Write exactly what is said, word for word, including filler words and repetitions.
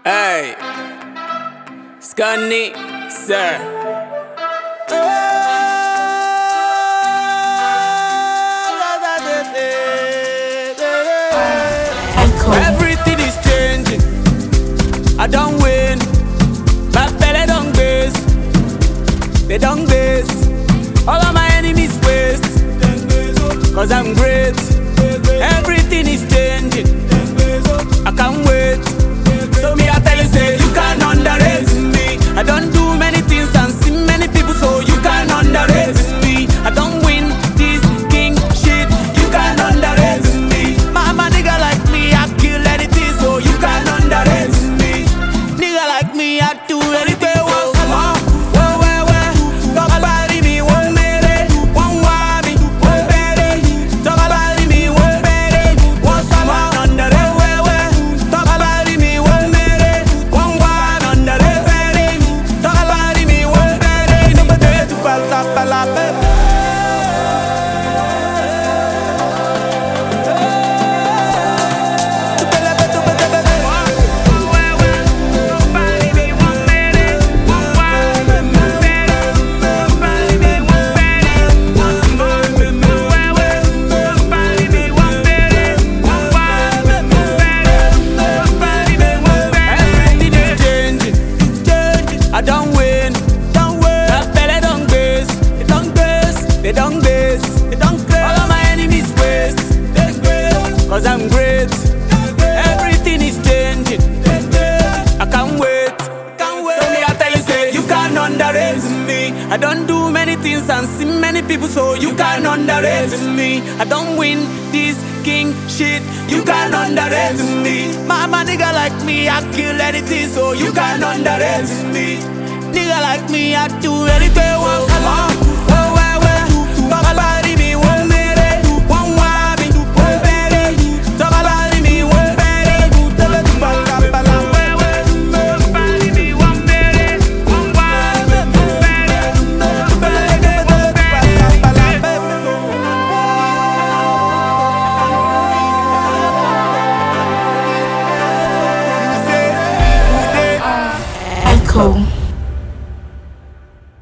Hey, Scunny, sir. Everything is changing. I don't win. My belly don't base. They don't base. All of my enemies waste. Cause I'm great. Everything is changing. I can't wait. So me I tell you say you can't underrate me. I don't do many things and see many people, so you can't underrate me. I don't win this king shit. You can't underrate me. Mama nigga like me, I kill anything, so you can't underrate me. Nigga like me, I do anything. They don't base, they don't base. All of my enemies waste. Cause I'm great. Everything is changing. I can't wait. Can't wait. So me I tell you say you can't underrate me. I don't do many things and see many people, so you can't underrate me. I don't win this king shit. You can't underrate me. Mama nigga like me, I kill anything, so you can't underrate me. Nigga like me, I do anything.